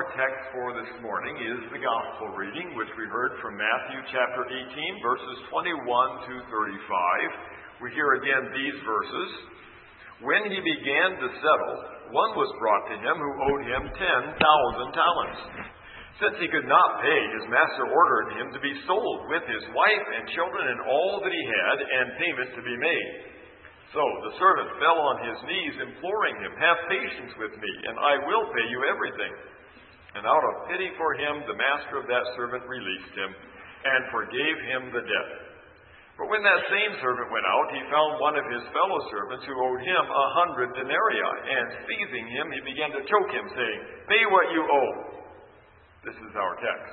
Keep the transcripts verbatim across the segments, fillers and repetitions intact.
text for this morning is the gospel reading, which we heard from Matthew chapter eighteen, verses twenty-one to thirty-five. We hear again these verses. When he began to settle, one was brought to him who owed him ten thousand talents. Since he could not pay, his master ordered him to be sold with his wife and children and all that he had, and payment to be made. So the servant fell on his knees, imploring him, "Have patience with me, and I will pay you everything." And out of pity for him, the master of that servant released him, and forgave him the debt. But when that same servant went out, he found one of his fellow servants who owed him a hundred denarii, and seizing him, he began to choke him, saying, "Pay what you owe." This is our text.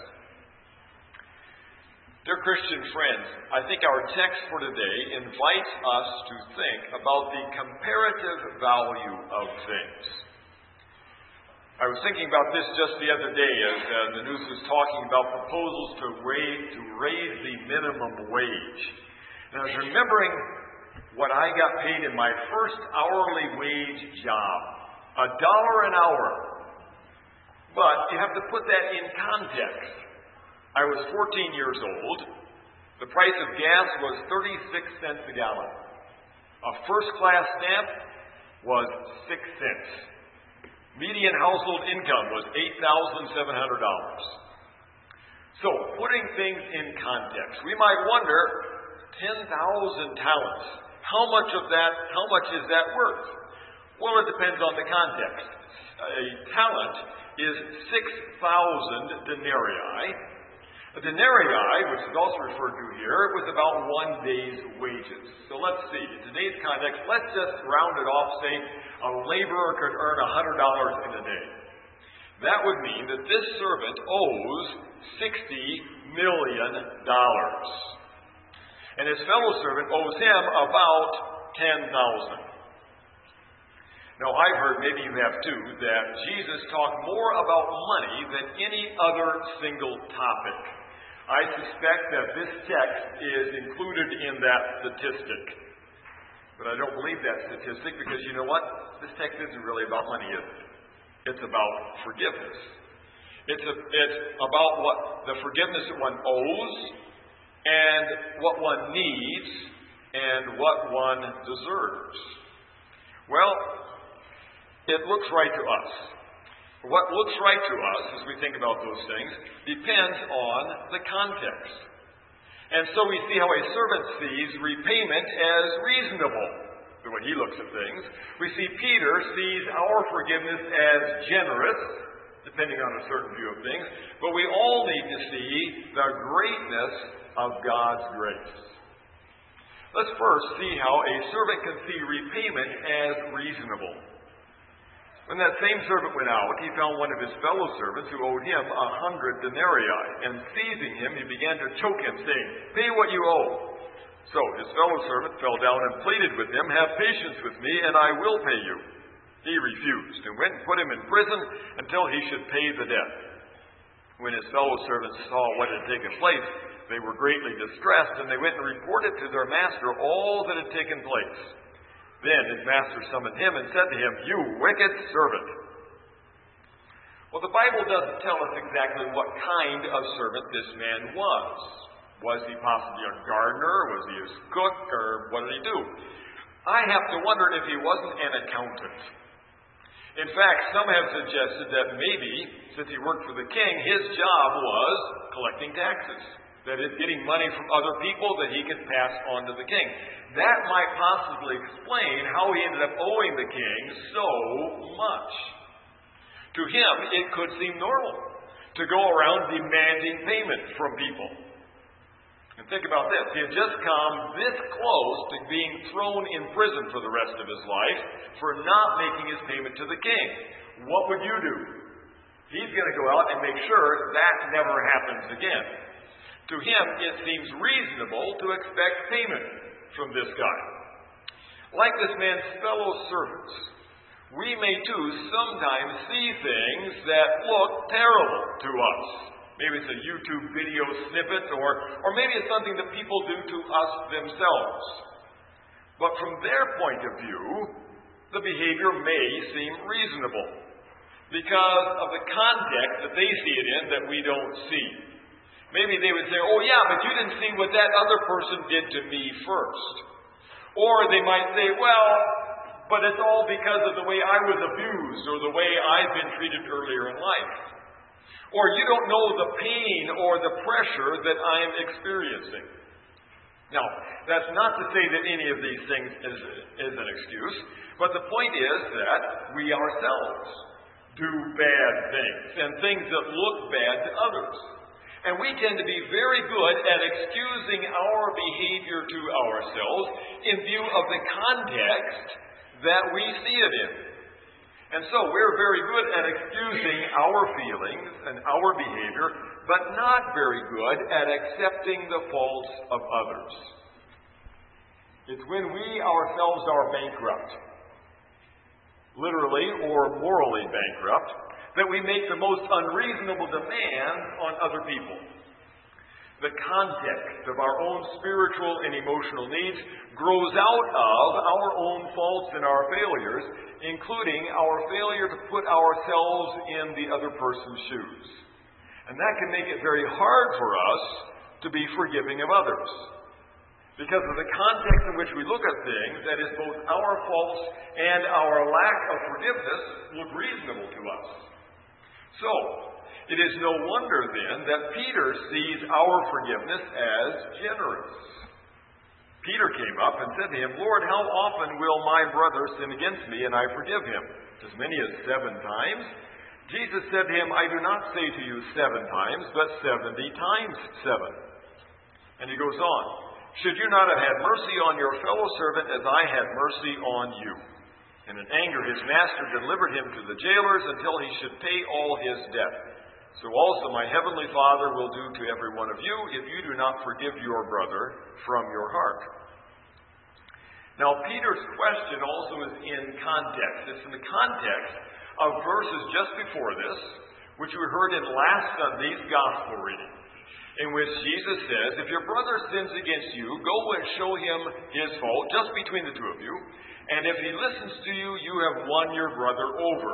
Dear Christian friends, I think our text for today invites us to think about the comparative value of things. I was thinking about this just the other day as uh, the news was talking about proposals to raise, to raise the minimum wage. And I was remembering what I got paid in my first hourly wage job, a dollar an hour. But you have to put that in context. I was fourteen years old. The price of gas was thirty-six cents a gallon. A first-class stamp was six cents. Median household income was eight thousand seven hundred dollars. So, putting things in context, we might wonder, ten thousand talents. How much of that, how much is that worth? Well, it depends on the context. A talent is six thousand denarii. A denarii, which is also referred to here, was about one day's wages. So let's see. In today's context, let's just round it off, say a laborer could earn one hundred dollars in a day. That would mean that this servant owes sixty million dollars. And his fellow servant owes him about ten thousand dollars. Now, I've heard, maybe you have too, that Jesus talked more about money than any other single topic. I suspect that this text is included in that statistic. But I don't believe that statistic because you know what? This text isn't really about money, is it? It's about forgiveness. It's, a, it's about what the forgiveness that one owes and what one needs and what one deserves. Well, it looks right to us. What looks right to us as we think about those things depends on the context. And so we see how a servant sees repayment as reasonable, the way he looks at things. We see Peter sees our forgiveness as generous, depending on a certain view of things. But we all need to see the greatness of God's grace. Let's first see how a servant can see repayment as reasonable. When that same servant went out, he found one of his fellow servants who owed him a hundred denarii, and seizing him, he began to choke him, saying, "Pay what you owe." So his fellow servant fell down and pleaded with him, "Have patience with me, and I will pay you." He refused, and went and put him in prison until he should pay the debt. When his fellow servants saw what had taken place, they were greatly distressed, and they went and reported to their master all that had taken place. Then his master summoned him and said to him, "You wicked servant." Well, the Bible doesn't tell us exactly what kind of servant this man was. Was he possibly a gardener? Was he a cook? Or what did he do? I have to wonder if he wasn't an accountant. In fact, some have suggested that maybe, since he worked for the king, his job was collecting taxes. That is, getting money from other people that he could pass on to the king. That might possibly explain how he ended up owing the king so much. To him, it could seem normal to go around demanding payment from people. And think about this. He had just come this close to being thrown in prison for the rest of his life for not making his payment to the king. What would you do? He's going to go out and make sure that never happens again. To him, it seems reasonable to expect payment from this guy. Like this man's fellow servants, we may too sometimes see things that look terrible to us. Maybe it's a YouTube video snippet, or, or maybe it's something that people do to us themselves. But from their point of view, the behavior may seem reasonable. because of the context that they see it in that we don't see. Maybe they would say, oh yeah, but you didn't see what that other person did to me first. Or they might say, well, but it's all because of the way I was abused or the way I've been treated earlier in life. Or you don't know the pain or the pressure that I'm experiencing. Now, that's not to say that any of these things is, is an excuse, but the point is that we ourselves do bad things and things that look bad to others. And we tend to be very good at excusing our behavior to ourselves in view of the context that we see it in. And so we're very good at excusing our feelings and our behavior, but not very good at accepting the faults of others. It's when we ourselves are bankrupt, literally or morally bankrupt, that we make the most unreasonable demands on other people. The context of our own spiritual and emotional needs grows out of our own faults and our failures, including our failure to put ourselves in the other person's shoes. And that can make it very hard for us to be forgiving of others. Because of the context in which we look at things, that is both our faults and our lack of forgiveness look reasonable to us. So, it is no wonder then that Peter sees our forgiveness as generous. Peter came up and said to him, Lord, how often will my brother sin against me and I forgive him? As many as seven times? Jesus said to him, I do not say to you seven times, but seventy times seven. And he goes on, should you not have had mercy on your fellow servant as I had mercy on you? And in anger his master delivered him to the jailers until he should pay all his debt. So also my heavenly Father will do to every one of you if you do not forgive your brother from your heart. Now Peter's question also is in context. It's in the context of verses just before this, which we heard in last Sunday's gospel reading, in which Jesus says, if your brother sins against you, go and show him his fault just between the two of you. And if he listens to you, you have won your brother over.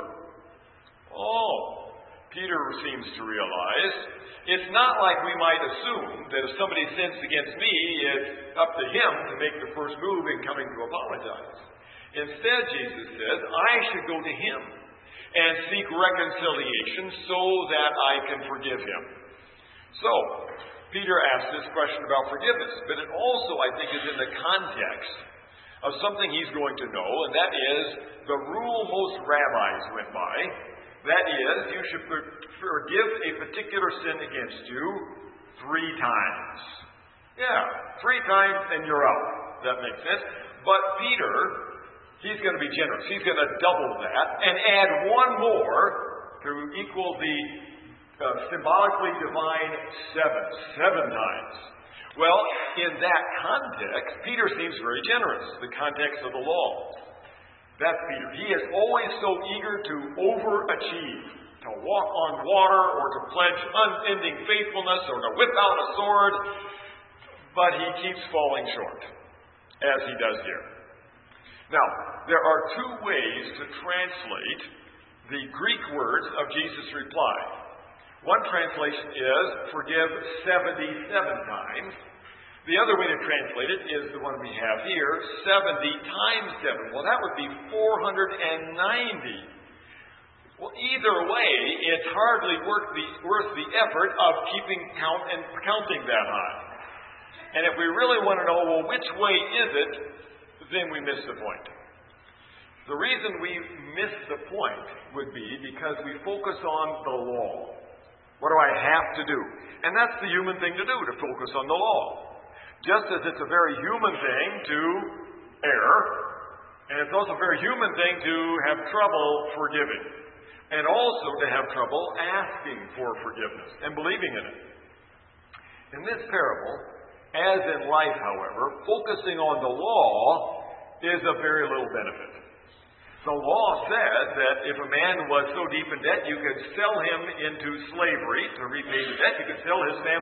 Oh, Peter seems to realize it's not like we might assume that if somebody sins against me, it's up to him to make the first move in coming to apologize. Instead, Jesus says, I should go to him and seek reconciliation so that I can forgive him. So, Peter asked this question about forgiveness, but it also, I think, is in the context of something he's going to know, and that is the rule most rabbis went by. That is, you should forgive a particular sin against you three times. Yeah, three times and you're out. That makes sense. But Peter, he's going to be generous. He's going to double that and add one more to equal the uh, symbolically divine seven. Seven times. Well, in that context, Peter seems very generous, the context of the law. That's Peter. He is always so eager to overachieve, to walk on water or to pledge unending faithfulness or to whip out a sword, but he keeps falling short, as he does here. Now, there are two ways to translate the Greek words of Jesus' reply. One translation is, forgive seventy-seven times. The other way to translate it is the one we have here, seventy times seven. Well, that would be four hundred ninety. Well, either way, it's hardly worth the, worth the effort of keeping count and counting that high. And if we really want to know, well, which way is it, then we miss the point. The reason we miss the point would be because we focus on the law. What do I have to do? And that's the human thing to do, to focus on the law. Just as it's a very human thing to err, and it's also a very human thing to have trouble forgiving, and also to have trouble asking for forgiveness and believing in it. In this parable, as in life, however, focusing on the law is of very little benefit. The law says that if a man was so deep in debt, you could sell him into slavery to repay the debt. You could sell his family